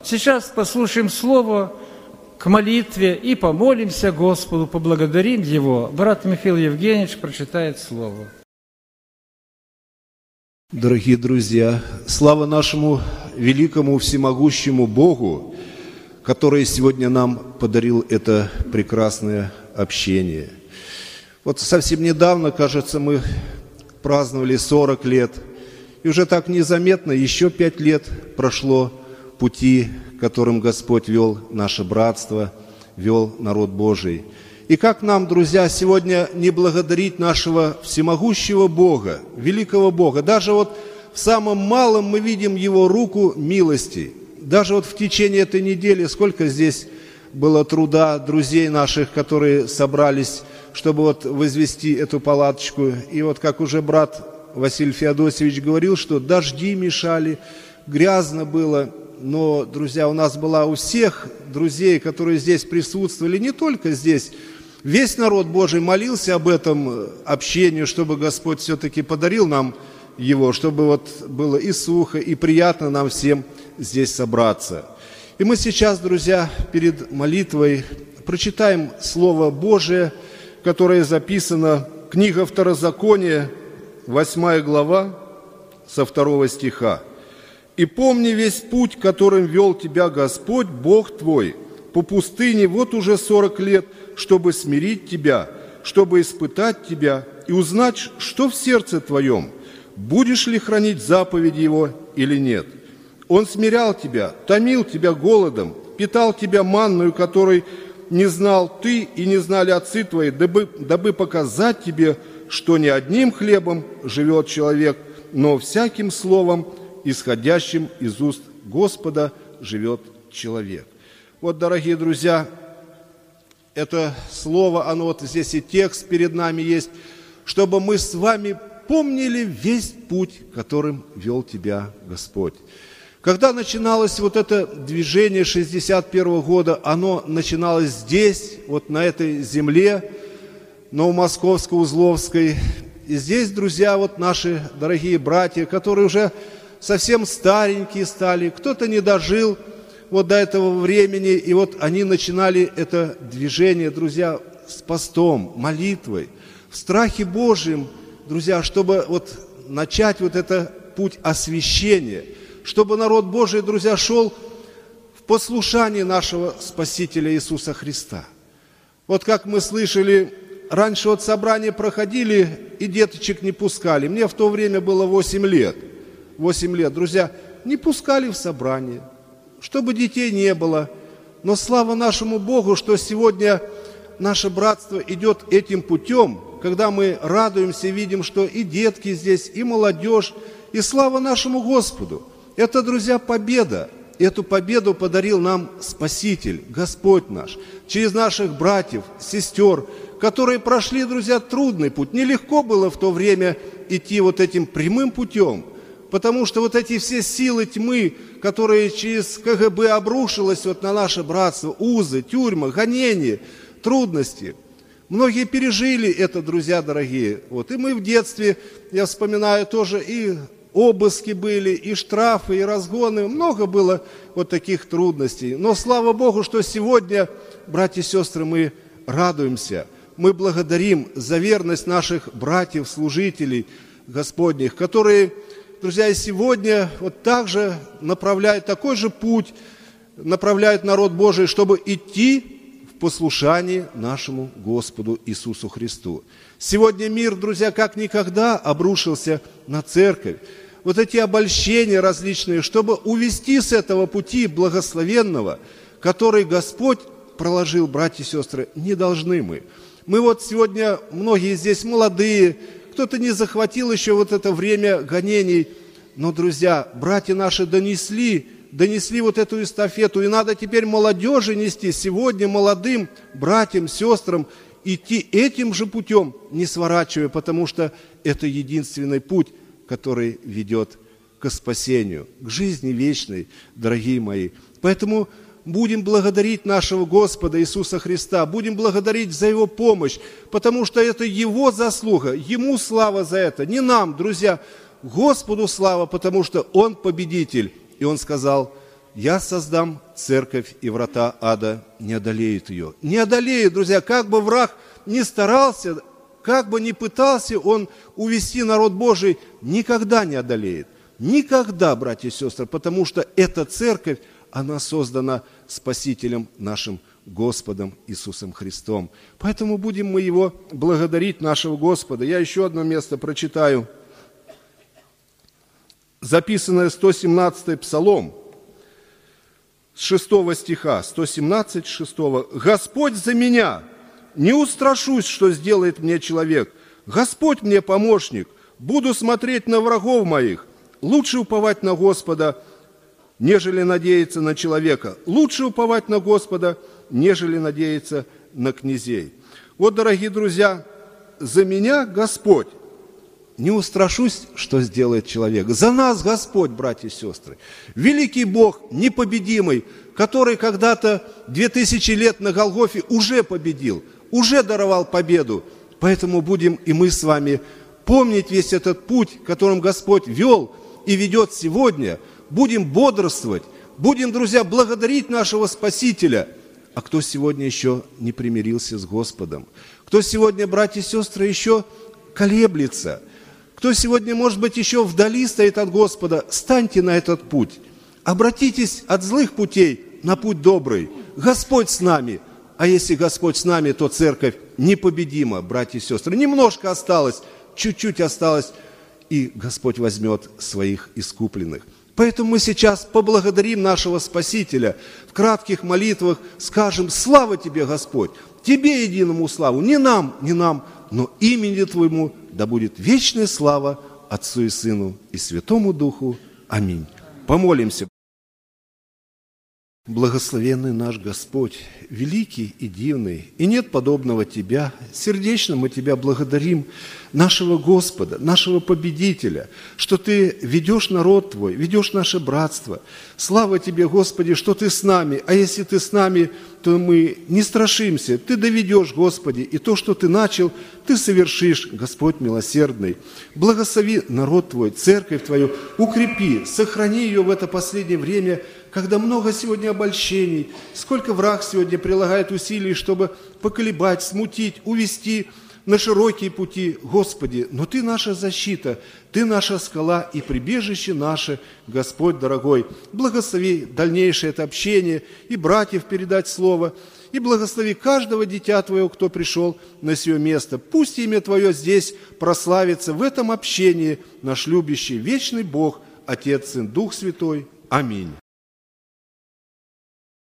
Сейчас послушаем Слово к молитве и помолимся Господу, поблагодарим Его. Брат Михаил Евгеньевич прочитает Слово. Дорогие друзья, слава нашему великому всемогущему Богу, который сегодня нам подарил это прекрасное общение. Вот совсем недавно, кажется, мы праздновали 40 лет, и уже так незаметно еще 5 лет прошло пути, которым Господь вел наше братство, вел народ Божий. И как нам, друзья, сегодня не благодарить нашего всемогущего Бога, великого Бога? Даже вот в самом малом мы видим Его руку милости. Даже вот в течение этой недели сколько здесь было труда друзей наших, которые собрались, чтобы вот возвести эту палаточку. И вот как уже брат Василий Феодосевич говорил, что дожди мешали, грязно было. Но, друзья, у нас была у всех друзей, которые здесь присутствовали, не только здесь, весь народ Божий молился об этом общении, чтобы Господь все-таки подарил нам его, чтобы вот было и сухо, и приятно нам всем здесь собраться. И мы сейчас, друзья, перед молитвой прочитаем Слово Божие, которое записано, книга Второзакония, 8 глава, со 2 стиха. «И помни весь путь, которым вел тебя Господь, Бог твой, по пустыне вот уже 40 лет, чтобы смирить тебя, чтобы испытать тебя и узнать, что в сердце твоем, будешь ли хранить заповеди Его или нет. Он смирял тебя, томил тебя голодом, питал тебя манною, которой не знал ты и не знали отцы твои, дабы показать тебе, что не одним хлебом живет человек, но всяким словом, исходящим из уст Господа, живет человек». Вот, дорогие друзья, это слово, оно вот здесь и текст перед нами есть, чтобы мы с вами помнили весь путь, которым вел тебя Господь. Когда начиналось вот это движение 61 года, оно начиналось здесь, вот на этой земле, Новомосковско-Узловской. И здесь, друзья, вот наши дорогие братья, которые уже совсем старенькие стали, кто-то не дожил вот до этого времени, и вот они начинали это движение, друзья, с постом, молитвой, в страхе Божьем, друзья, чтобы вот начать вот этот путь освящения, чтобы народ Божий, друзья, шел в послушании нашего Спасителя Иисуса Христа. Вот как мы слышали, раньше вот собрания проходили, и деточек не пускали. Мне в то время было 8 лет. 8 лет, друзья, не пускали в собрание, чтобы детей не было. Но слава нашему Богу, что сегодня наше братство идет этим путем, когда мы радуемся, видим, что и детки здесь, и молодежь, и слава нашему Господу. Это, друзья, победа. Эту победу подарил нам Спаситель, Господь наш, через наших братьев, сестер, которые прошли, друзья, трудный путь. Нелегко было в то время идти вот этим прямым путем, потому что вот эти все силы тьмы, которые через КГБ обрушилось вот на наше братство, узы, тюрьмы, гонения, трудности, многие пережили это, друзья дорогие. Вот. И мы в детстве, я вспоминаю тоже, и обыски были, и штрафы, и разгоны, много было вот таких трудностей. Но слава Богу, что сегодня, братья и сестры, мы радуемся, мы благодарим за верность наших братьев, служителей Господних, которые, друзья, и сегодня вот так же направляют такой же путь, направляют народ Божий, чтобы идти в послушании нашему Господу Иисусу Христу. Сегодня мир, друзья, как никогда обрушился на церковь. Вот эти обольщения различные, чтобы увести с этого пути благословенного, который Господь проложил, братья и сестры, не должны мы. Мы вот сегодня, многие здесь молодые, кто-то не захватил еще вот это время гонений, но, друзья, братья наши донесли вот эту эстафету, и надо теперь молодежи нести, сегодня молодым братьям, сестрам идти этим же путем, не сворачивая, потому что это единственный путь, который ведет к спасению, к жизни вечной, дорогие мои. Поэтому будем благодарить нашего Господа Иисуса Христа, будем благодарить за Его помощь, потому что это Его заслуга, Ему слава за это, не нам, друзья, Господу слава, потому что Он победитель. И Он сказал: я создам церковь, и врата ада не одолеют ее. Не одолеют, друзья, как бы враг ни старался, как бы ни пытался он увести народ Божий, никогда не одолеет. Никогда, братья и сестры, потому что эта церковь, она создана Спасителем нашим Господом Иисусом Христом. Поэтому будем мы Его благодарить, нашего Господа. Я еще одно место прочитаю. Записанное 117-й Псалом, с 6 стиха, 117, 6. «Господь за меня, не устрашусь, что сделает мне человек. Господь мне помощник, буду смотреть на врагов моих. Лучше уповать на Господа, нежели надеяться на человека. Лучше уповать на Господа, нежели надеяться на князей». Вот, дорогие друзья, за меня Господь. Не устрашусь, что сделает человек. За нас Господь, братья и сестры. Великий Бог, непобедимый, который когда-то 2000 лет на Голгофе уже победил, уже даровал победу. Поэтому будем и мы с вами помнить весь этот путь, которым Господь вел и ведет сегодня. Будем бодрствовать, будем, друзья, благодарить нашего Спасителя. А кто сегодня еще не примирился с Господом? Кто сегодня, братья и сестры, еще колеблется? Кто сегодня, может быть, еще вдали стоит от Господа? Станьте на этот путь. Обратитесь от злых путей на путь добрый. Господь с нами. А если Господь с нами, то церковь непобедима, братья и сестры. Немножко осталось, чуть-чуть осталось, и Господь возьмет своих искупленных. Поэтому мы сейчас поблагодарим нашего Спасителя. В кратких молитвах скажем: слава Тебе, Господь, Тебе единому славу, не нам, но имени Твоему да будет вечная слава Отцу и Сыну и Святому Духу. Аминь. Помолимся. Благословенный наш Господь, великий и дивный, и нет подобного Тебя. Сердечно мы Тебя благодарим, нашего Господа, нашего Победителя, что Ты ведешь народ Твой, ведешь наше братство. Слава Тебе, Господи, что Ты с нами, а если Ты с нами, то мы не страшимся. Ты доведешь, Господи, и то, что Ты начал, Ты совершишь, Господь милосердный. Благослови народ Твой, церковь Твою, укрепи, сохрани ее в это последнее время, когда много сегодня обольщений, сколько враг сегодня прилагает усилий, чтобы поколебать, смутить, увести на широкие пути. Господи, но Ты наша защита, Ты наша скала и прибежище наше, Господь дорогой. Благослови дальнейшее это общение и братьев передать слово, и благослови каждого дитя Твоего, кто пришел на сие место. Пусть имя Твое здесь прославится в этом общении, наш любящий вечный Бог, Отец, Сын, Дух Святой. Аминь.